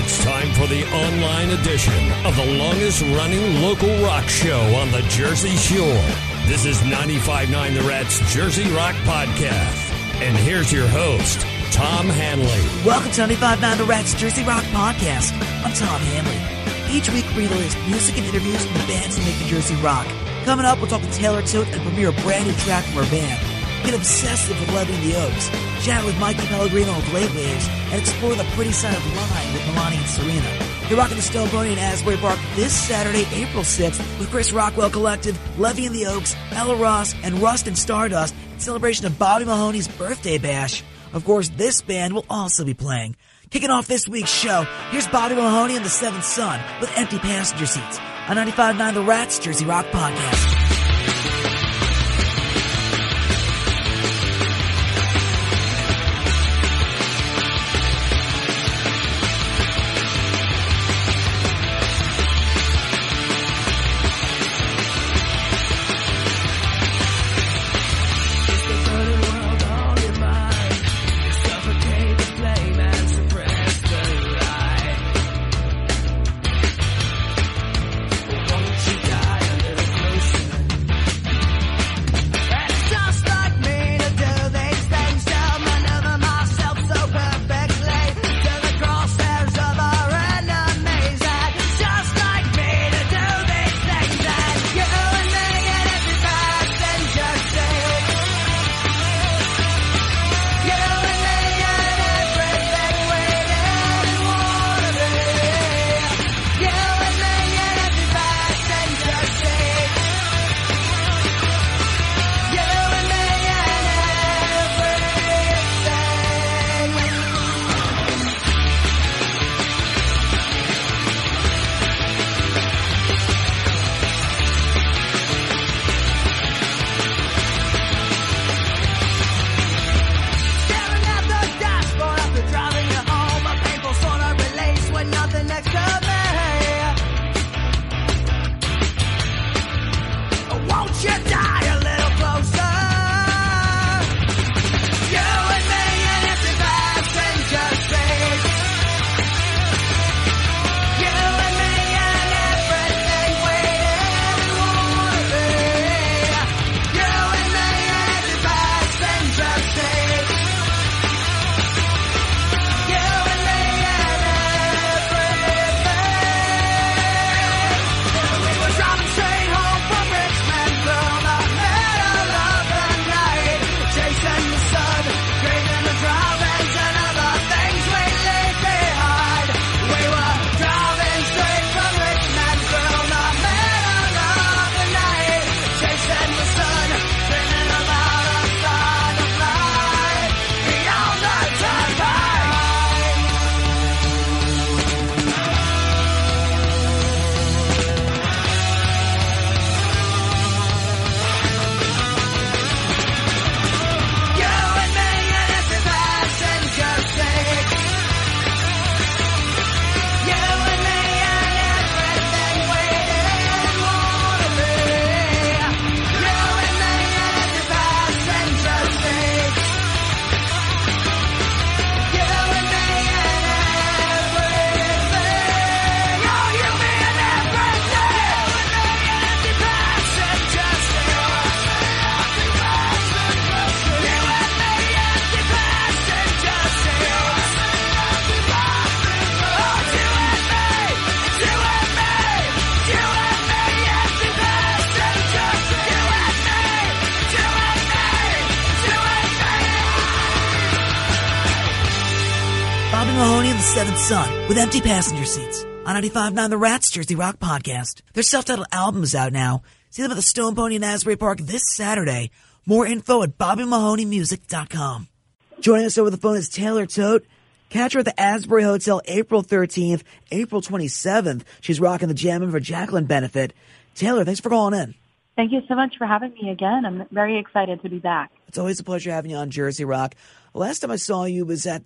It's time for the online edition of the longest-running local rock show on the Jersey Shore. This is 95.9 The Rat's Jersey Rock Podcast. And here's your host, Tom Hanley. Welcome to 95.9 The Rat's Jersey Rock Podcast. I'm Tom Hanley. Each week, we release music and interviews from the bands that make New Jersey rock. Coming up, we'll talk with Taylor Tote and premiere a brand new track from her band. Get obsessive with Levy and the Oaks, chat with Mikey Pellegrino of Late Waves, and explore the pretty side of Line with Milani and Serena. You're rocking the Stone Pony in Asbury Park this Saturday, April 6th, with Chris Rockwell Collective, Levy and the Oaks, Ella Ross, and Rust and Stardust in celebration of Bobby Mahoney's birthday bash. Of course, this band will also be playing. Kicking off this week's show, here's Bobby Mahoney and the Seventh Son with Empty Passenger Seats on 95.9 The Rat's Jersey Rock Podcast. Mahoney and the Seventh Son with Empty Passenger Seats on 95.9 The Rat's Jersey Rock Podcast. Their self-titled album is out now. See them at the Stone Pony in Asbury Park this Saturday. More info at BobbyMahoneyMusic.com. Joining us over the phone is Taylor Tote. Catch her at the Asbury Hotel April 13th, April 27th. She's rocking the Jammin' for Jacqueline benefit. Taylor, thanks for calling in. Thank you so much for having me again. I'm very excited to be back. It's always a pleasure having you on Jersey Rock. Last time I saw you was at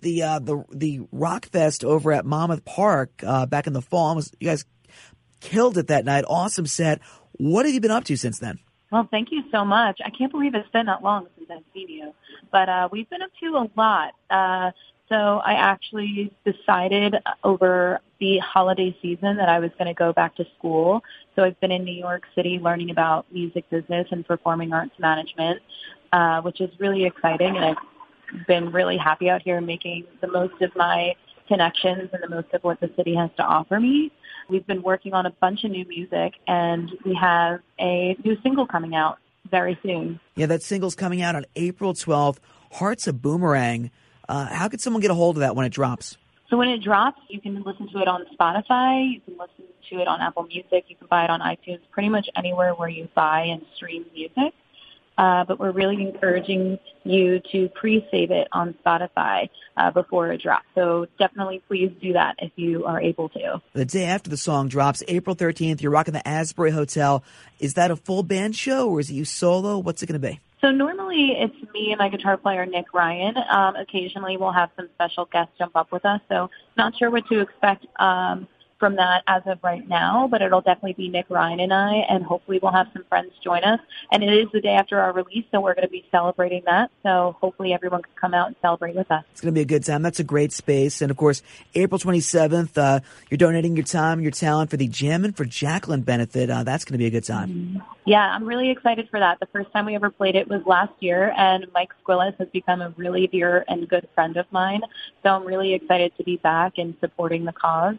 the Rock Fest over at Monmouth Park back in the fall. You guys killed it that night. Awesome set. What have you been up to since then? Well, thank you so much. I can't believe it's been that long since I've seen you. But we've been up to a lot. So I actually decided over the holiday season that I was going to go back to school. So I've been in New York City learning about music business and performing arts management, which is really exciting. And I've been really happy out here making the most of my connections and the most of what the city has to offer me. We've been working on a bunch of new music, and we have a new single coming out very soon. Yeah, that single's coming out on April 12th, Heart's a Boomerang. How could someone get a hold of that when it drops? So when it drops, you can listen to it on Spotify, you can listen to it on Apple Music, you can buy it on iTunes, pretty much anywhere where you buy and stream music. But we're really encouraging you to pre-save it on Spotify before it drops. So definitely please do that if you are able to. The day after the song drops, April 13th, you're rocking the Asbury Hotel. Is that a full band show or is it you solo? What's it going to be? So normally it's me and my guitar player, Nick Ryan. Occasionally we'll have some special guests jump up with us. So not sure what to expect from that as of right now, but it'll definitely be Nick Ryan and I, and hopefully we'll have some friends join us. And it is the day after our release, so we're going to be celebrating that. So hopefully everyone can come out and celebrate with us. It's going to be a good time. That's a great space. And of course, April 27th, you're donating your time and your talent for the Jammin' for Jacqueline benefit. That's going to be a good time. Yeah, I'm really excited for that. The first time we ever played it was last year, and Mike Squillis has become a really dear and good friend of mine. So I'm really excited to be back and supporting the cause.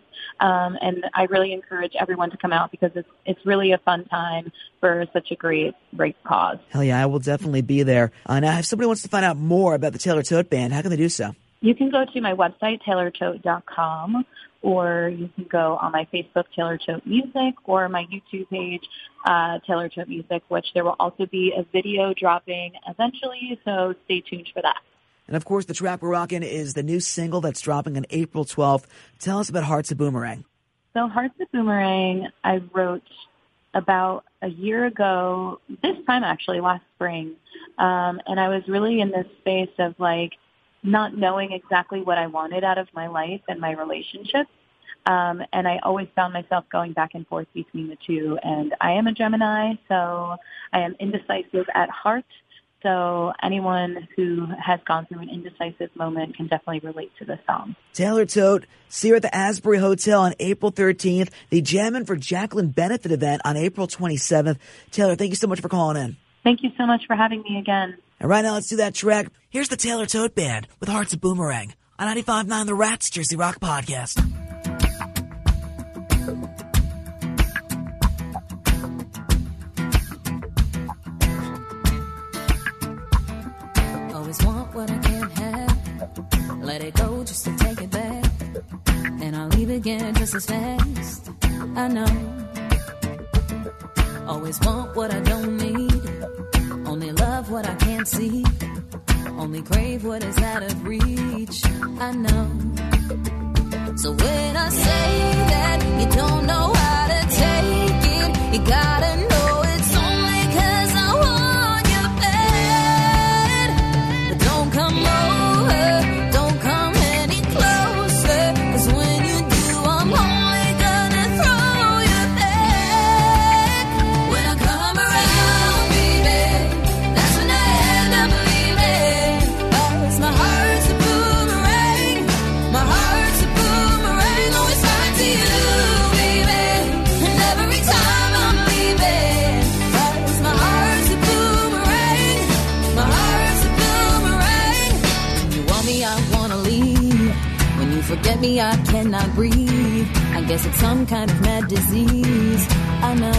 And I really encourage everyone to come out because it's really a fun time for such a great cause. Hell yeah, I will definitely be there. Now, if somebody wants to find out more about the Taylor Tote Band, how can they do so? You can go to my website, taylortote.com, or you can go on my Facebook, Taylor Tote Music, or my YouTube page, Taylor Tote Music, which there will also be a video dropping eventually, so stay tuned for that. And, of course, the track we're rocking is the new single that's dropping on April 12th. Tell us about Heart's a Boomerang. So Heart's a Boomerang, I wrote about a year ago, this time actually, last spring. And I was really in this space of, not knowing exactly what I wanted out of my life and my relationships. And I always found myself going back and forth between the two. And I am a Gemini, so I am indecisive at heart. So anyone who has gone through an indecisive moment can definitely relate to this song. Taylor Tote, see her at the Asbury Hotel on April 13th, the Jammin' for Jacqueline benefit event on April 27th. Taylor, thank you so much for calling in. Thank you so much for having me again. And right now, let's do that track. Here's the Taylor Tote Band with Heart's a Boomerang on 95.9 The Rats Jersey Rock Podcast. Always want what I can't have. Let it go just to take it back. And I'll leave again just as fast. I know. Always want what I don't need. Only love what I can't see. Only crave what is out of reach. I know. So when I say that you don't know how to take it, you gotta know it's only 'cause I want you bad. But don't come over, don't come any closer, 'cause when you do, I'm only gonna throw you back. When I come around, baby, that's when I end up leaving. 'Cause my heart's a boomerang, my heart's a boomerang, always back to you, baby. And every time I'm leaving, 'cause my heart's a boomerang, my heart's a boomerang. When you want me, I wanna leave. When you forget me, I cannot breathe. I guess it's some kind of mad disease. I know.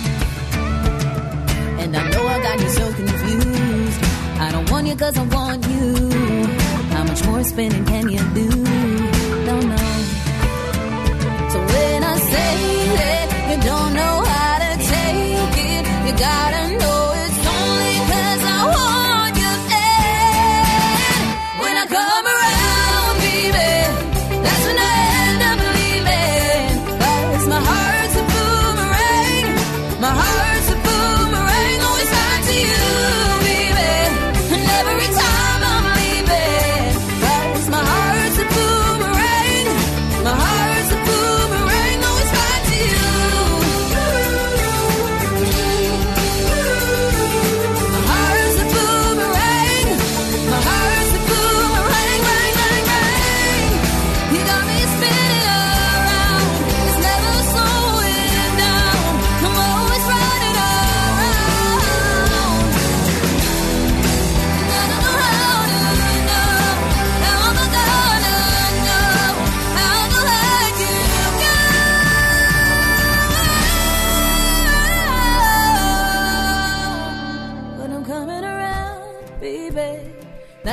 And I know I got you so confused. I don't want you 'cause I want you. How much more spinning can you do? Don't know. So when I say that you don't know how to take it, you gotta know it's only 'cause I want you bad. When I come around, baby, that's when I end up leaving. 'Cause my heart's a boomerang, my heart's a boomerang, always back to you, baby. And every time I'm leaving, 'cause my heart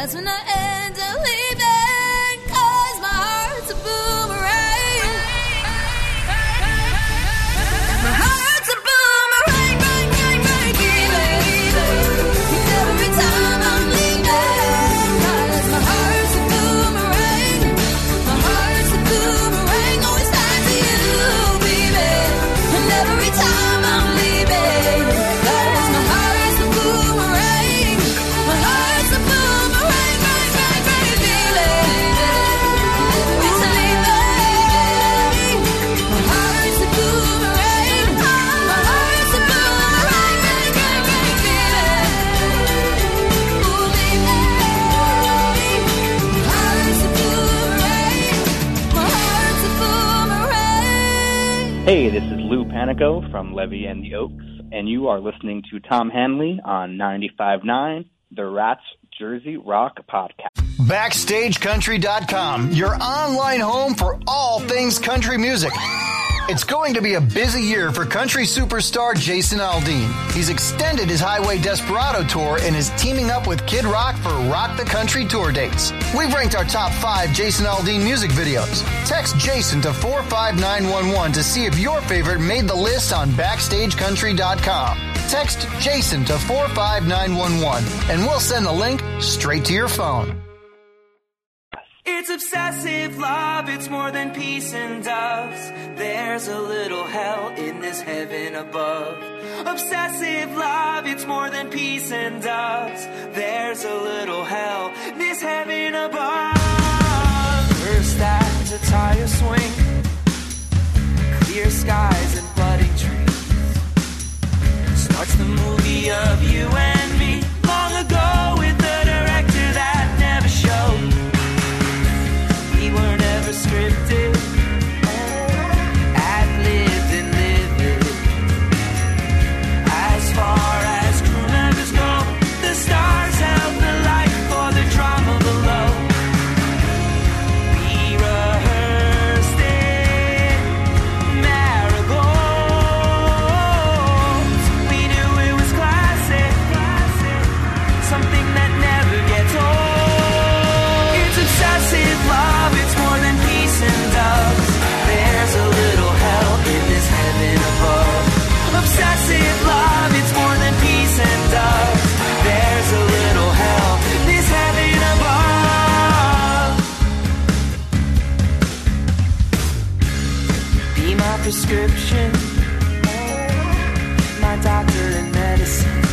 That's when I end up leaving, 'cause my heart's a boomerang. My heart's a boomerang, bang, bang, bang, and every time I'm leaving, 'cause my heart's a boomerang. My heart's a boomerang, always back to you, baby. And every time I'm leaving, 'cause my heart's a boomerang. My heart's a boomerang, bang, bang, bang, always leaving. My heart's a boomerang. My heart's a boomerang, bang, bang, bang, ooh, baby. My heart's a boomerang. My heart's a boomerang. Hey, this is Lou Panico from Levy and the Oaks, and you are listening to Tom Hanley on 95.9, the Rats Jersey Rock Podcast. BackstageCountry.com, your online home for all things country music. It's going to be a busy year for country superstar Jason Aldean. He's extended his Highway Desperado tour and is teaming up with Kid Rock for Rock the Country tour dates. We've ranked our top 5 Jason Aldean music videos. Text Jason to 45911 to see if your favorite made the list on BackstageCountry.com. Text Jason to 45911 and we'll send the link straight to your phone. It's obsessive love, it's more than peace and doves. There's a little hell in this heaven above. Obsessive love, it's more than peace and doves. There's a little hell, this heaven above. First act, a tire swing, clear skies and budding trees. Starts the movie of you and me, long ago with the director that never showed. We were never scripted, ad-libbed and livid. As far as crew members go, the stars held the light for the drama below. We rehearsed it, marigolds. We knew it was classic, something that never gets old. It's obsessive love, it's more than peace and doves. There's a little hell in this heaven above. Obsessive love, it's more than peace and doves. There's a little hell, this heaven above. Be my prescription, my doctor in medicine.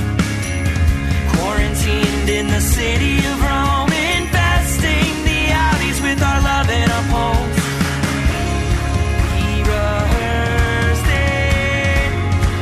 Quarantined in the city of Rome, infesting the alleys with our love and our poems. We rehearsed it,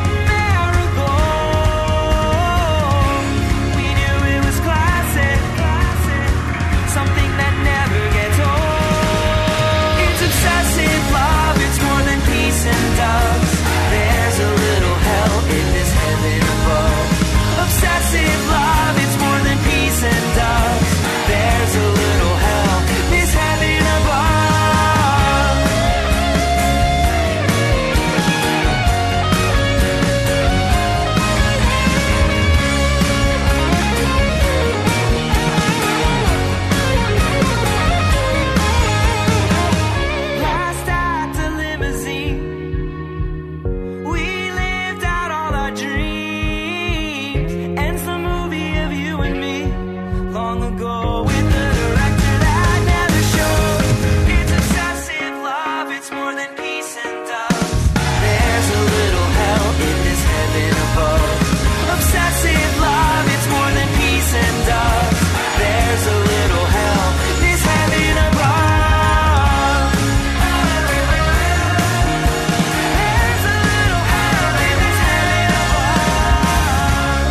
marigold. We knew it was classic, something that never gets old. It's obsessive love, it's more than peace and doves. There's a little hell in this heaven above. Obsessive love, it's more than peace and doves. There's a little hell, this heaven above. Last act, a limousine. We lived out all our dreams. Ends the movie of you and me, long ago with the director that never showed. It's obsessive love, it's more than peace and doves. There's a little hell in this heaven above. Obsessive love, it's more than peace and doves. There's a little hell, this heaven above. There's a little hell in this heaven above.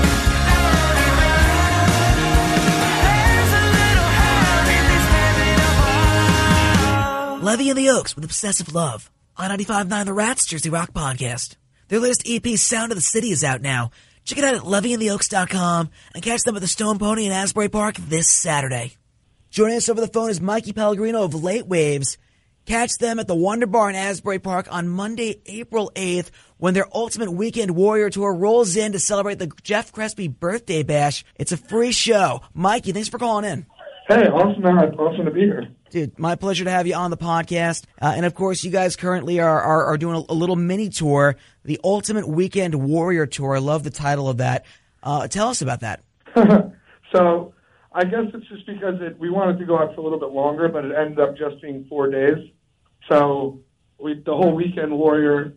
There's a little hell in this heaven above. Levy and the Oaks with Obsessive Love on 95.9 The Rats Jersey Rock Podcast. Their latest EP, Sound of the City, is out now. Check it out at levyandtheoaks.com and catch them at the Stone Pony in Asbury Park this Saturday. Joining us over the phone is Mikey Pellegrino of Late Waves. Catch them at the Wonder Bar in Asbury Park on Monday, April 8th, when their Ultimate Weekend Warrior Tour rolls in to celebrate the Jeff Crespi Birthday Bash. It's a free show. Mikey, thanks for calling in. Hey, awesome to be here. Dude, my pleasure to have you on the podcast. And of course, you guys currently are doing a little mini tour, the Ultimate Weekend Warrior Tour. I love the title of that. Tell us about that. So I guess it's just because we wanted to go out for a little bit longer, but it ended up just being 4 days. So the whole Weekend Warrior,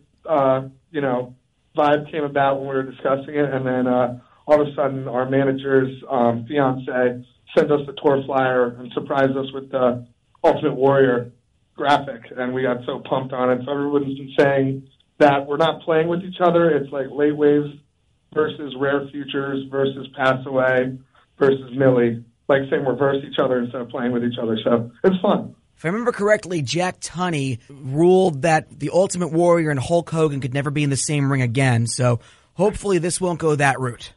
vibe came about when we were discussing it, and then all of a sudden our manager's fiance sent us the tour flyer and surprised us with the Ultimate Warrior graphic, and we got so pumped on it. So everyone's been saying that we're not playing with each other. It's like Late Waves versus Rare Futures versus Pass Away versus Millie, like saying we're versus each other instead of playing with each other. So it's fun. If I remember correctly, Jack Tunney ruled that the Ultimate Warrior and Hulk Hogan could never be in the same ring again. So hopefully this won't go that route.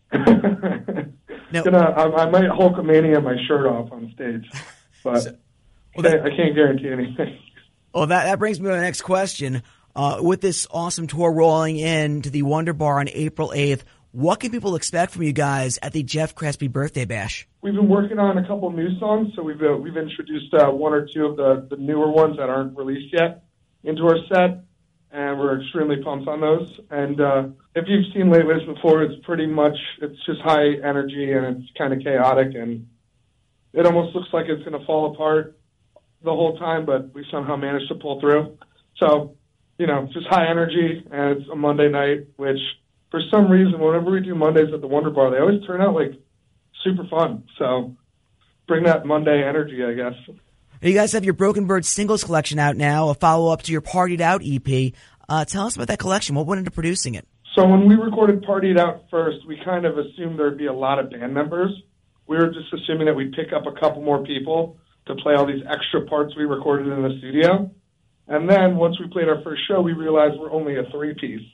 No. I might Hulkamania my shirt off on stage, but I can't guarantee anything. Well, that brings me to the next question. With this awesome tour rolling in to the Wonder Bar on April 8th, what can people expect from you guys at the Jeff Crespi Birthday Bash? We've been working on a couple new songs, so we've introduced one or two of the newer ones that aren't released yet into our set, and we're extremely pumped on those. And if you've seen Late Waves before, it's just high energy, and it's kind of chaotic, and it almost looks like it's going to fall apart the whole time, but we somehow managed to pull through. So, just high energy, and it's a Monday night, which for some reason, whenever we do Mondays at the Wonder Bar, they always turn out like super fun. So bring that Monday energy, I guess. You guys have your Broken Bird singles collection out now, a follow-up to your Partied Out EP. Tell us about that collection. What went into producing it? So when we recorded Partied Out first, we kind of assumed there'd be a lot of band members. We were just assuming that we'd pick up a couple more people to play all these extra parts we recorded in the studio. And then once we played our first show, we realized we're only a three-piece.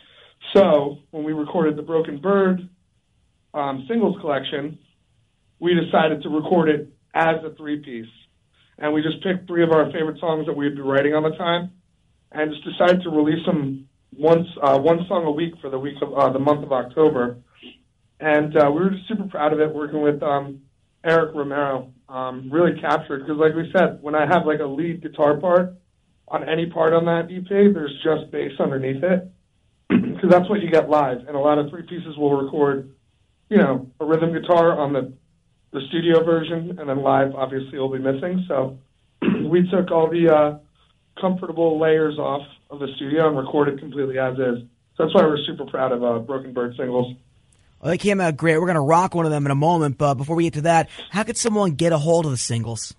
So when we recorded the Broken Bird singles collection, we decided to record it as a three-piece. And we just picked three of our favorite songs that we'd be writing on the time and just decided to release them one song a week for the week of the month of October. And we were just super proud of it, working with Eric Romero. Really captured, because like we said, when I have like a lead guitar part on any part on that EP, there's just bass underneath it. Because that's what you get live. And a lot of three pieces will record, a rhythm guitar on the studio version, and then live, obviously, will be missing. So we took all the comfortable layers off of the studio and recorded completely as is. So that's why we're super proud of Broken Bird singles. Well, they came out great. We're going to rock one of them in a moment, but before we get to that, how could someone get a hold of the singles?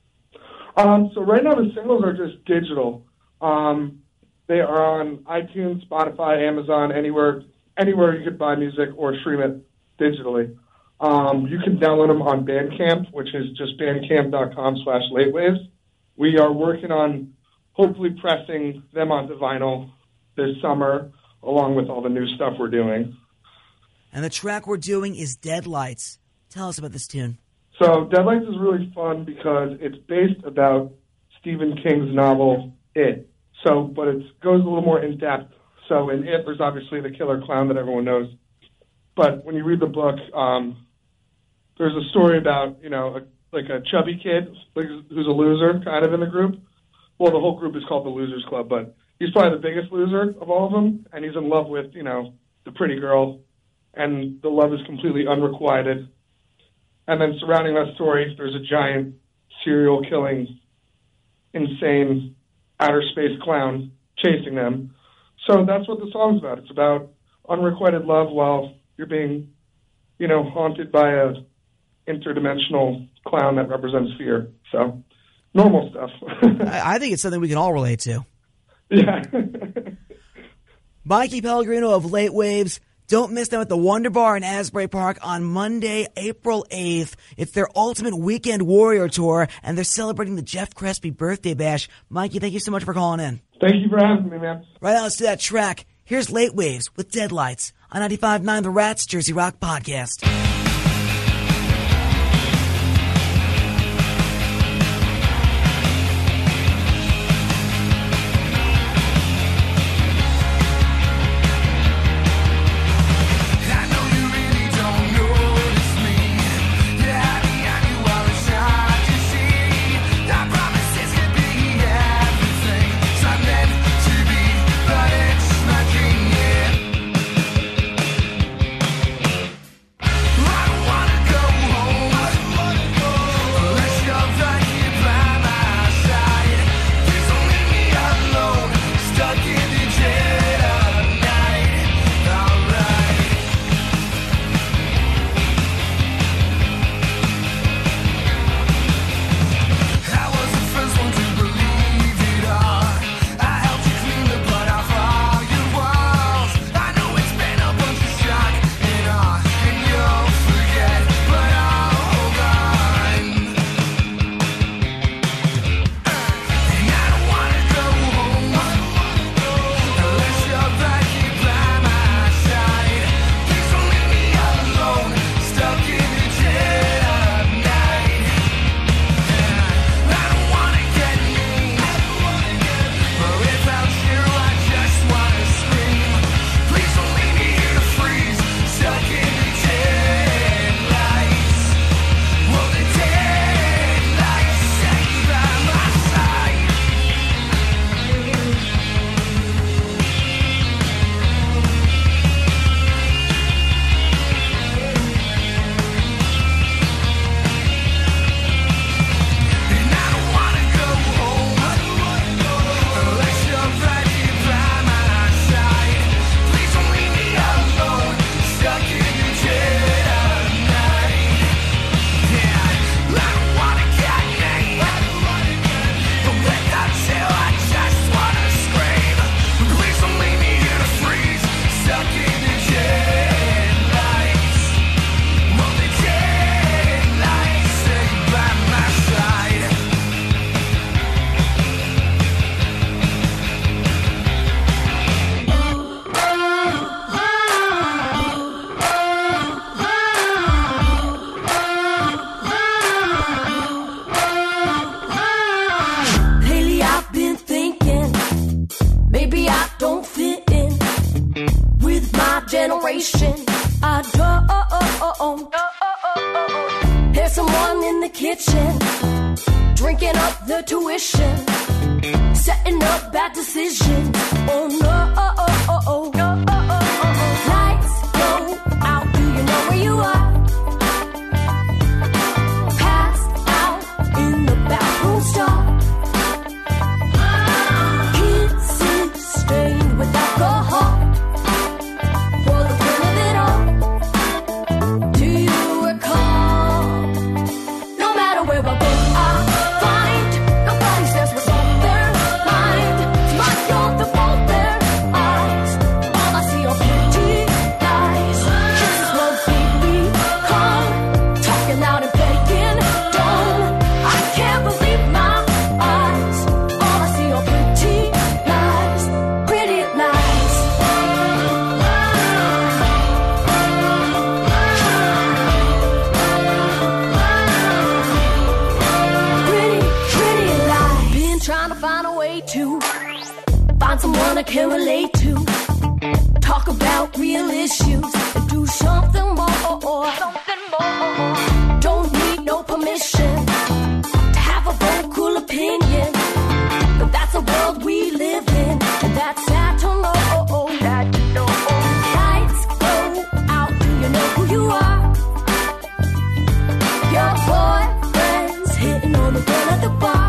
So right now the singles are just digital. They are on iTunes, Spotify, Amazon, anywhere you could buy music or stream it digitally. You can download them on Bandcamp, which is just bandcamp.com/latewaves. We are working on hopefully pressing them onto vinyl this summer, along with all the new stuff we're doing. And the track we're doing is Deadlights. Tell us about this tune. So Deadlights is really fun because it's based about Stephen King's novel, It. But it goes a little more in depth. So in It, there's obviously the killer clown that everyone knows. But when you read the book, there's a story about, a chubby kid who's a loser kind of in the group. Well, the whole group is called the Losers Club, but he's probably the biggest loser of all of them. And he's in love with, the pretty girl. And the love is completely unrequited. And then surrounding that story, there's a giant serial killing, insane outer space clown chasing them. So that's what the song's about. It's about unrequited love while you're being, haunted by a interdimensional clown that represents fear. So normal stuff. I think it's something we can all relate to. Yeah. Mikey Pellegrino of Late Waves. Don't miss them at the Wonder Bar in Asbury Park on Monday, April 8th. It's their Ultimate Weekend Warrior Tour, and they're celebrating the Jeff Crespi Birthday Bash. Mikey, thank you so much for calling in. Thank you for having me, man. Right now, let's do that track. Here's Late Waves with Deadlights on 95.9 The Rats Jersey Rock Podcast. situation I don't. There's someone in the kitchen, drinking up the tuition, setting up bad decisions. Oh no. Lights go out, do you know where you are? Passed out in the bathroom stall. Kisses stained with alcohol. For the fun of it all, do you recall? No matter where I go, I find nobody says what's on their mind. Smile on the both their eyes. All I see are pretty lies. Kisses won't keep me calm. Talking out and faking dumb. I can't believe my eyes. All I see are pretty lies. Pretty lies. Pretty lies. Been trying to find a way to find someone I can relate to. Talk about real issues and do something more. Don't need no permission to have a vocal opinion. But that's the world we live in, and that's sad to know. Lights go out, do you know who you are? Your boyfriend's hitting on the girl at the bar.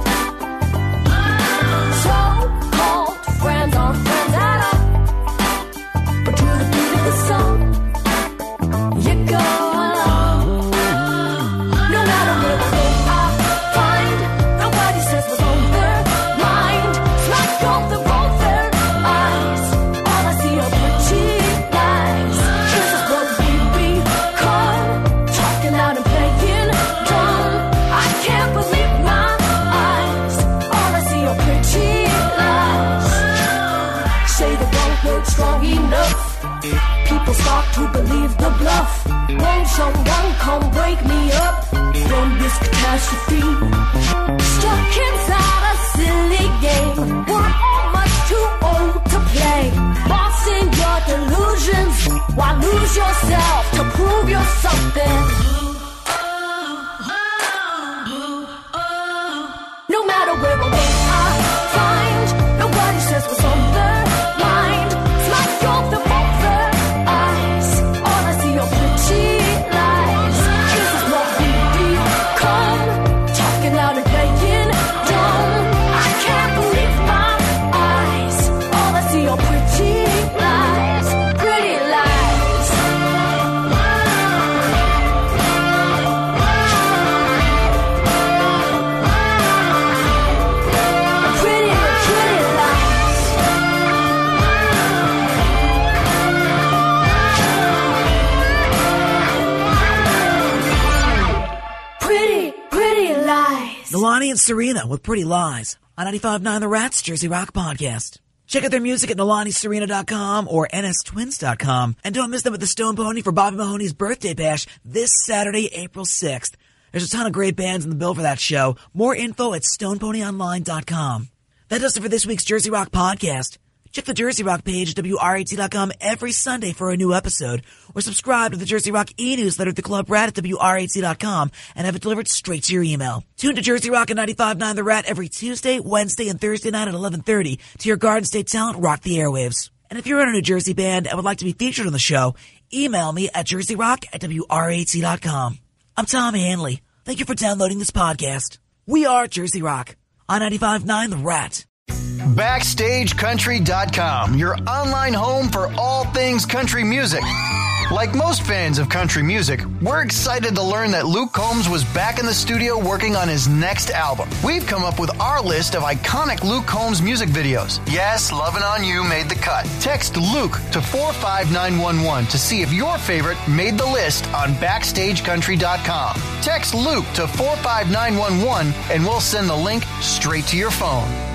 So-called friends aren't friends at all. But to the beat of the song, you go along. No matter where I go, I find nobody says what's on their mind. Smack off the roll their eyes. All I see are pretty lies. This is what we become. Talking out and playing dumb. I can't believe my eyes. All I see are pretty lies. Say the wrong word strong enough, people start to believe the bluff. Won't someone come break me up from this catastrophe? Stuck inside a silly game, we're all much too old to play. Lost in your delusions, why lose yourself to prove you're something? No matter where I go, I find nobody says what's on their mind. Smack off the both their eyes. All I see are pretty lies. This is what we become. Talking out and playing dumb. I can't believe my eyes. All I see are pretty lies. Pretty lies. Pretty lies. Pretty lies. Nalani and Serena with Pretty Lies on 95.9 The Rats Jersey Rock Podcast. Check out their music at NalaniSerena.com or NSTwins.com. And don't miss them at the Stone Pony for Bobby Mahoney's birthday bash this Saturday, April 6th. There's a ton of great bands in the bill for that show. More info at StonePonyOnline.com. That does it for this week's Jersey Rock Podcast. Check the Jersey Rock page at WRAT.com every Sunday for a new episode, or subscribe to the Jersey Rock e-newsletter at the Club Rat at WRAT.com and have it delivered straight to your email. Tune to Jersey Rock at 95.9 The Rat every Tuesday, Wednesday, and Thursday night at 11:30 to hear Garden State talent rock the airwaves. And if you're in a New Jersey band and would like to be featured on the show, email me at jerseyrock@WRAT.com. I'm Tom Hanley. Thank you for downloading this podcast. We are Jersey Rock on 95.9 The Rat. BackstageCountry.com, your online home for all things country music. Like most fans of country music, we're excited to learn that Luke Combs was back in the studio working on his next album. We've come up with our list of iconic Luke Combs music videos. Yes, Lovin' On You made the cut. Text Luke to 45911 to see if your favorite made the list on BackstageCountry.com. Text Luke to 45911 and we'll send the link straight to your phone.